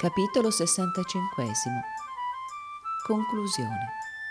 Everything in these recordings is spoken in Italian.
Capitolo 65. Conclusione.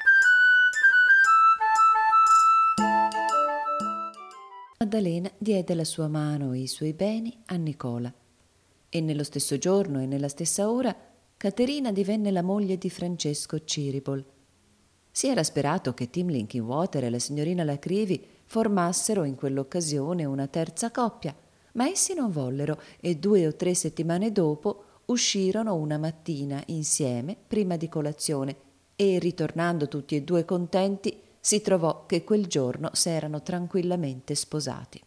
Maddalena diede la sua mano e i suoi beni a Nicola e nello stesso giorno e nella stessa ora Caterina divenne la moglie di Francesco Ciribol. Si era sperato che Tim Linkinwater e la signorina Lacrivi formassero in quell'occasione una terza coppia, ma essi non vollero e 2 o 3 settimane dopo uscirono una mattina insieme prima di colazione e, ritornando tutti e due contenti, si trovò che quel giorno s'erano tranquillamente sposati.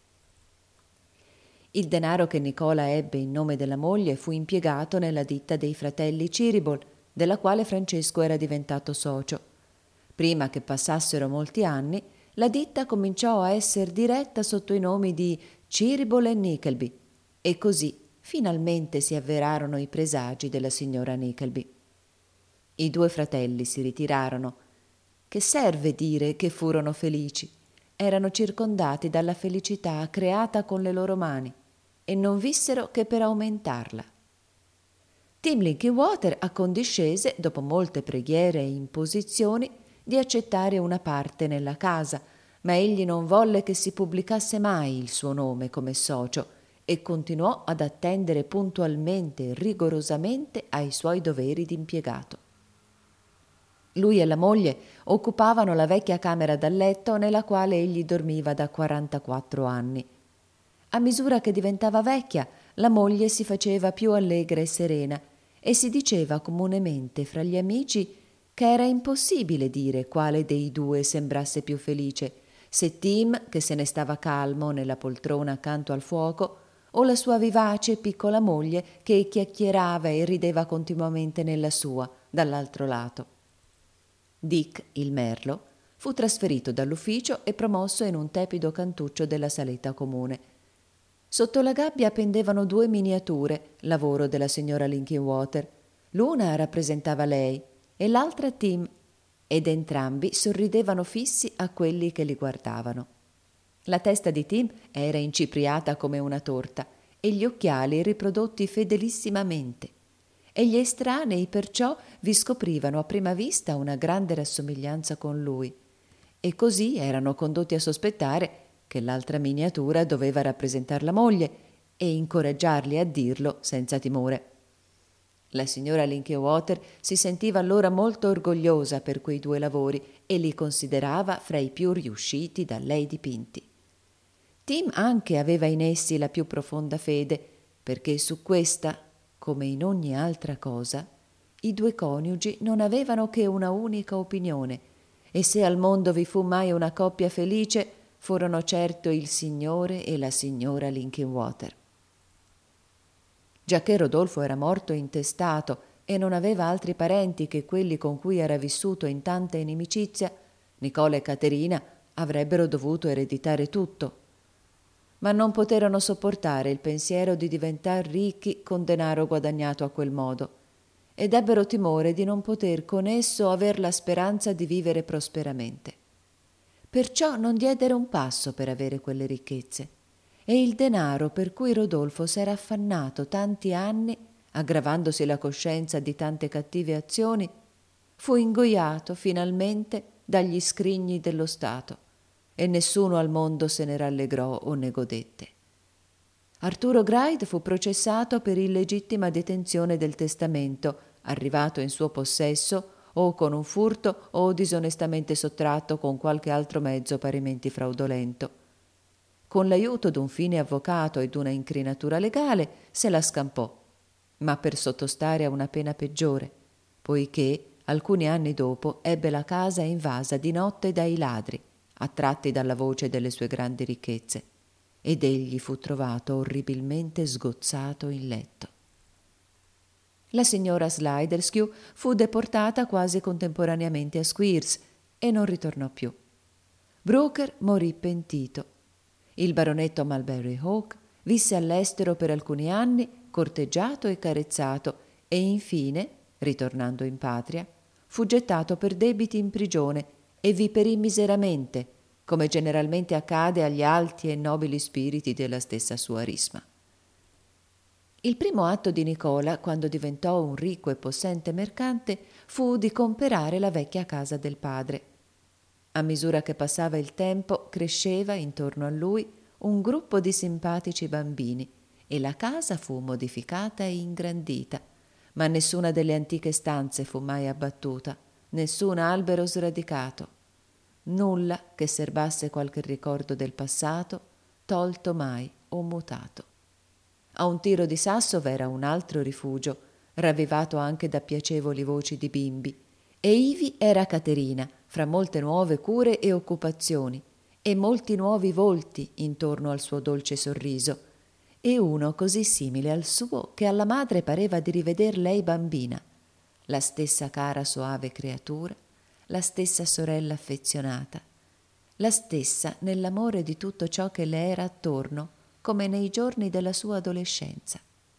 Il denaro che Nicola ebbe in nome della moglie fu impiegato nella ditta dei fratelli Ciribol, della quale Francesco era diventato socio. Prima che passassero molti anni, la ditta cominciò a essere diretta sotto i nomi di Ciribol e Nickleby, e così finalmente si avverarono i presagi della signora Nickleby. I 2 fratelli si ritirarono. Che serve dire che furono felici? Erano circondati dalla felicità creata con le loro mani e non vissero che per aumentarla. Tim Linkinwater accondiscese, dopo molte preghiere e imposizioni, di accettare una parte nella casa, ma egli non volle che si pubblicasse mai il suo nome come socio e continuò ad attendere puntualmente e rigorosamente ai suoi doveri d'impiegato. Lui e la moglie occupavano la vecchia camera da letto nella quale egli dormiva da 44 anni. A misura che diventava vecchia, la moglie si faceva più allegra e serena e si diceva comunemente fra gli amici che era impossibile dire quale dei 2 sembrasse più felice, se Tim, che se ne stava calmo nella poltrona accanto al fuoco, o la sua vivace piccola moglie che chiacchierava e rideva continuamente nella sua, dall'altro lato. Dick, il merlo, fu trasferito dall'ufficio e promosso in un tepido cantuccio della saletta comune. Sotto la gabbia pendevano 2 miniature, lavoro della signora Linkinwater. L'una rappresentava lei e l'altra Tim, ed entrambi sorridevano fissi a quelli che li guardavano. La testa di Tim era incipriata come una torta e gli occhiali riprodotti fedelissimamente, e gli estranei perciò vi scoprivano a prima vista una grande rassomiglianza con lui, e così erano condotti a sospettare che l'altra miniatura doveva rappresentar la moglie e incoraggiarli a dirlo senza timore. La signora Linkinwater si sentiva allora molto orgogliosa per quei 2 lavori e li considerava fra i più riusciti da lei dipinti. Tim anche aveva in essi la più profonda fede, perché su questa, come in ogni altra cosa, i 2 coniugi non avevano che una unica opinione, e se al mondo vi fu mai una coppia felice, furono certo il signore e la signora Linkinwater. Giacché Rodolfo era morto intestato e non aveva altri parenti che quelli con cui era vissuto in tanta inimicizia, Nicola e Caterina avrebbero dovuto ereditare tutto. Ma non poterono sopportare il pensiero di diventar ricchi con denaro guadagnato a quel modo, ed ebbero timore di non poter con esso aver la speranza di vivere prosperamente. Perciò non diedero un passo per avere quelle ricchezze, e il denaro per cui Rodolfo s'era affannato tanti anni, aggravandosi la coscienza di tante cattive azioni, fu ingoiato finalmente dagli scrigni dello Stato, e nessuno al mondo se ne rallegrò o ne godette. Arturo Gride fu processato per illegittima detenzione del testamento, arrivato in suo possesso o con un furto o disonestamente sottratto con qualche altro mezzo parimenti fraudolento. Con l'aiuto d'un fine avvocato e d'una incrinatura legale se la scampò, ma per sottostare a una pena peggiore, poiché alcuni anni dopo ebbe la casa invasa di notte dai ladri, attratti dalla voce delle sue grandi ricchezze, ed egli fu trovato orribilmente sgozzato in letto. La signora Sliderskew fu deportata quasi contemporaneamente a Squeers e non ritornò più. Brooker morì pentito. Il baronetto Mulberry Hawk visse all'estero per alcuni anni, corteggiato e carezzato, e infine, ritornando in patria, fu gettato per debiti in prigione e vi perì miseramente, come generalmente accade agli alti e nobili spiriti della stessa sua risma. Il primo atto di Nicola, quando diventò un ricco e possente mercante, fu di comperare la vecchia casa del padre. A misura che passava il tempo, cresceva intorno a lui un gruppo di simpatici bambini e la casa fu modificata e ingrandita, ma nessuna delle antiche stanze fu mai abbattuta, nessun albero sradicato, nulla che serbasse qualche ricordo del passato, tolto mai o mutato. A un tiro di sasso v'era un altro rifugio, ravvivato anche da piacevoli voci di bimbi, e ivi era Caterina, fra molte nuove cure e occupazioni, e molti nuovi volti intorno al suo dolce sorriso, e uno così simile al suo che alla madre pareva di riveder lei bambina, la stessa cara soave creatura, la stessa sorella affezionata, la stessa nell'amore di tutto ciò che le era attorno, come nei giorni della sua adolescenza.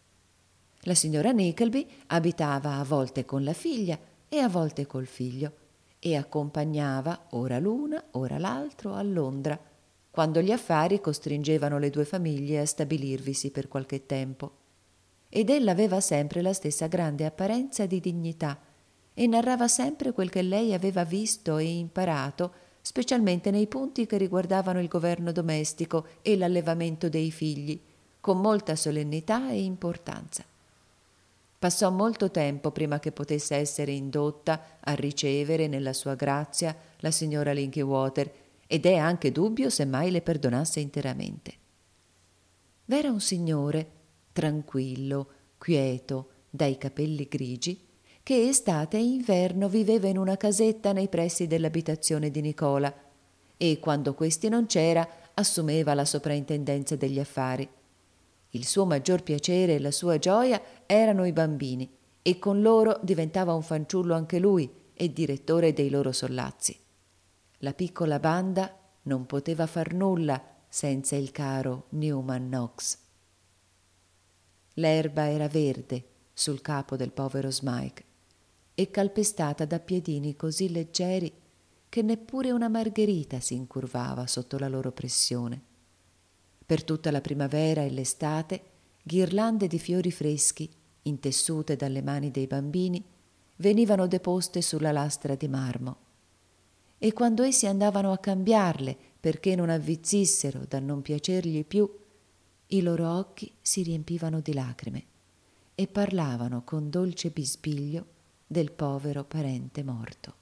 La signora Nickleby abitava a volte con la figlia e a volte col figlio e accompagnava ora l'una, ora l'altro a Londra, quando gli affari costringevano le due famiglie a stabilirvisi per qualche tempo. Ed ella aveva sempre la stessa grande apparenza di dignità e narrava sempre quel che lei aveva visto e imparato, specialmente nei punti che riguardavano il governo domestico e l'allevamento dei figli, con molta solennità e importanza. Passò molto tempo prima che potesse essere indotta a ricevere nella sua grazia la signora Linkinwater, ed è anche dubbio se mai le perdonasse interamente. V'era un signore, tranquillo, quieto, dai capelli grigi, che estate e inverno viveva in una casetta nei pressi dell'abitazione di Nicola e, quando questi non c'era, assumeva la soprintendenza degli affari. Il suo maggior piacere e la sua gioia erano i bambini e con loro diventava un fanciullo anche lui e direttore dei loro sollazzi. La piccola banda non poteva far nulla senza il caro Newman Knox. L'erba era verde sul capo del povero Smike e calpestata da piedini così leggeri che neppure una margherita si incurvava sotto la loro pressione. Per tutta la primavera e l'estate ghirlande di fiori freschi, intessute dalle mani dei bambini, venivano deposte sulla lastra di marmo. E quando essi andavano a cambiarle perché non avvizzissero da non piacergli più, i loro occhi si riempivano di lacrime e parlavano con dolce bisbiglio del povero parente morto.